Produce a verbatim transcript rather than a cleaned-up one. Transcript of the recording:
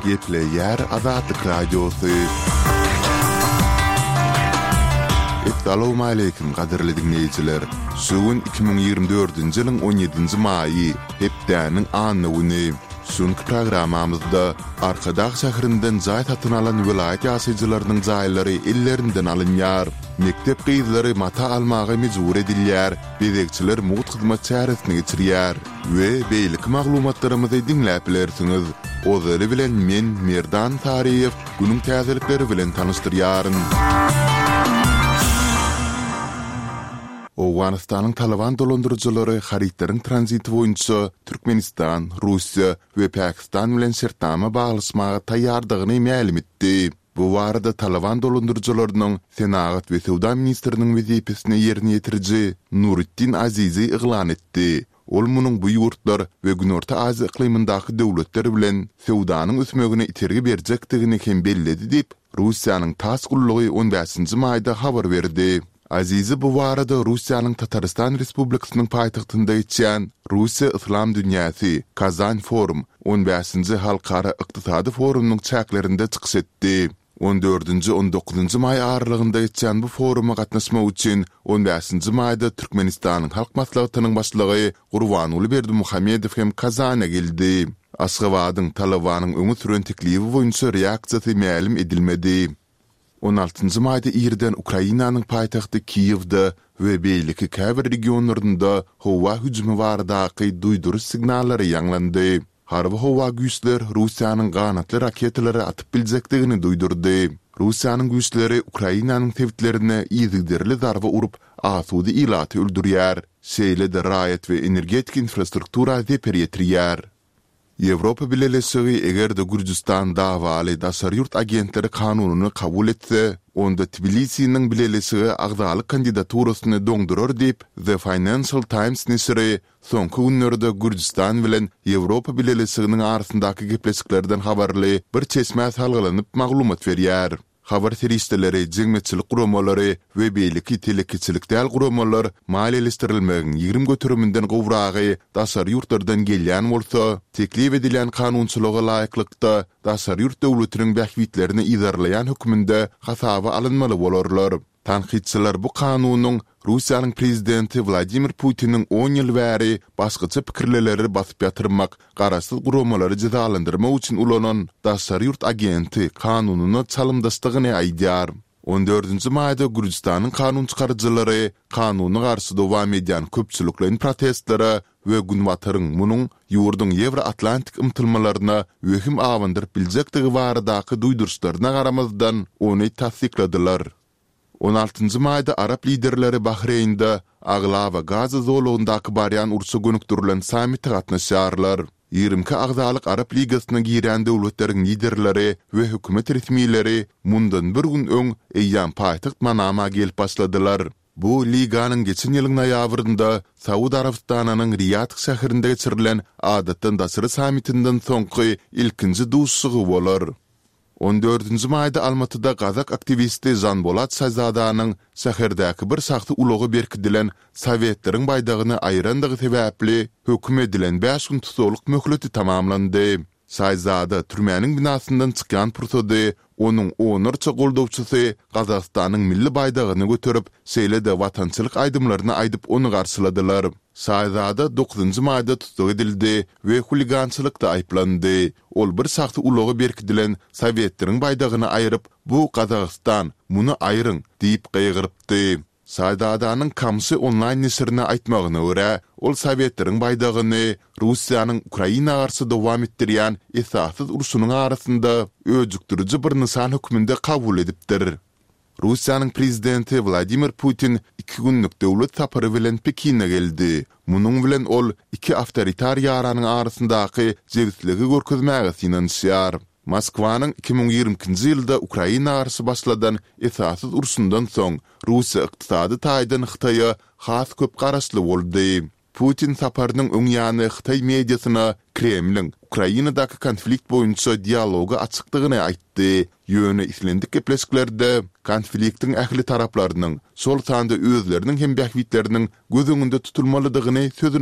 Gepleyer Azadlık Radyosu. Assalamu alaykum qadirli dinleyijiler. Sugun iki bin ýygrimi dördünji ýylyň on ýedinji maýy hepdäniň anyny. Şonky programamyzda Arkadaş şäherinden jaý satyn alan vilayet ýaşaýjylarynyň jaýlary ellerinden alynýar. Mektep gyzlary mata almagy mejbur edilýär. Bezekçiler mugut hyzmat çäresini geçirýär we beýlik maglumatlarymyzy dinläp bilersiňiz. Ozary bilen men Merdan Tariýew günüň täzelikleri bilen tanystyryaryn. Owganistanyň Taliban dolandyrjylary haritlaryň tranziti boýunça Türkmenistan, Russiýa we Pakistan bilen şertnama baglasmaga taýýardygyny ma'lum etdi. Bu barada Taliban dolandyrjylarynyň Senagat we Sowda ministriniň wezipesini ýerine ýetiriji Nuruddin Azizi iglan etdi. Ol munyň bu ýurtlar we Günorta Aziýa iklimindäki döwletler bilen Sowdanyň ösmegine itergi berjekdigini hem belledi dip Russiýanyň tas gullugy on beşinji maýda habar berdi. Azizi bu barada Russiýanyň Tataristan Respublikasynyň paýtagtynda geçýän Russiýa Islam Dünýäsi Kazan Forum on beşinji halkara ykdysady forumynyň çäklerinde çykyş etdi. on dördünji on dokuzunji maý aralygynda geçýän bu foruma gatnaşmak üçin on beşinji maýda Türkmenistanyň halk maslahatynyň başlygy Gurbanuly Berdimuhammedow hem Kazana geldi. Aşgabatyň Talabanyň öňe süren teklibi boýunça reaksiýasy ma'lum edilmedi. on altıncı maýda ýerden Ukrainanyň paýtagty Kiýewde we beýleki käbir regionlarynda howa hüjümi baradaky duýduruş signallary ýanglandy. Harby howa güýçler Russiýanyň ganatly raketalary atyp biljekdigini duýdurdy. Russiýanyň güýçleri Ukrainanyň tewitlerine ýygyderli zarba urup asudy ilaty öldürýär. Şeýle-de raýat we energetik infrastruktura zeper ýetirýär. Ýewropa Birleşigi eger de Gürcistan dawaly daşary ýurt agentleri kanunyny kabul etse, onda Tbilisi'niň Birleşigi agdalyk kandidaturasyny doňdurar diýip The Financial Times nesiri soňky günlerde Gürcistan bilen Ýewropa Birleşiginiň arasyndaky gepleşiklerden habarly bir çeşme salgylanyp maglumat berýär. Habar seristeleri, jeňmetçilik guramalary we beýleki telekiçilik däl guramalar maliýeleşdirilmegen ýigrim götürüminden gowragy daşary ýurtlardan gelýän bolsa, teklip edilen kanunçylyga laýyklykda daşary ýurt döwletiniň bähwitlerini idarlayan hökmünde hasaba alynmaly bolarlar. Tanqidçiler bu kanunyň Russiýanyň prezidenti Vladimir Putiniň on ýyl bäri başgaça pikirleleri basyp ýatyrmak, garaşsyz guramalary jazalandyrmak üçin ulanan daşary ýurt agenti kanunyny çalymdaşdygyny aýdýar. on dördünji maýda Gürcistanyň kanun çykarjylary kanuny garşy dowam edýän köpçüliklerin protestlere we günwataryň munyň ýurduň Ewroatlantik ymtylmalaryna wehim awandyryp biljektigi baradaky duýduruşlaryna garamazdan ony tasdikladiler. on altıncı maýda Arap liderleri Bahreynde Aglava Gaza zolundaky baryan urşa gönükdirilen sammitde gatnaşýarlar. ýygrimi agdalyk Arap ligasyna giren döwletleriň liderleri we hökümet resmiýetleri mundan bir gün öň eýýän paýtagt Manama gelip başladylar. Bu liganyň geçen ýylyň noýabrynda Saudy Arabistanynyň Riyad şäherinde geçirilen adatdan daşary sammitinden soňky ilkinji duşsugy bolar. on dördünji maýda Almatyda Gazak aktivisti Jan Bolat Şahzadanyň şäherdäki bir sagty ulagy berkidilen Sowietleriň baýdagyny aýrandygy sebäpli hökm edilen beş gün tutuluk möhleti tamamlandy. Şahzada türmäniň binasyndan çykan pursady onuň onurça goldowçysy Gazakstanyň milli baýdagyny götürip şeýle-de watançylyk aýdymlaryny aýdyp onu garşyladylar. Şahzada dokuzunji maýda tutuk edildi we huligançylykda aýplandy. Ol bir sagty ulagy berkidilen Sowietleriň baýdagyny aýryp, bu Gazakstan, muny aýryň diýip gaýgyrypdy. Şahzadanyň kamsy online nesirine aýtmagyna görä, ol Sowietleriň baýdagyny Russiýanyň Ukraina garşy dowam etdirýän esasyz urşunyň arasynda öjükdiriji bir nysan hökmünde kabul edipdir. Russiýanyň prezidenti Vladimir Putin iki günlük döwlet sapary bilen Pekin'e geldi. Munyň bilen ol iki awtoritar ýaranyň arasyndaky jegitligi görkezmäge sinanýar. Moskwanyň iki bin ýigrimkinji ýylda Ukraina garşy başladan esasyz urşundan soň Russiýa ykdysady taýdan Hytaýa has köp garaşly boldy. Putin saparynyň öň ýany Hytaý mediasyna Kremliň Ukrainadaky konflikt boýunça dialoga açykdygyny aýtdy. Ýöne islendik gepleşiklerde konfliktiň ähli taraplarynyň şol sanda özleriniň hem bähwitleriniň göz öňünde tutulmalydygyny sözüne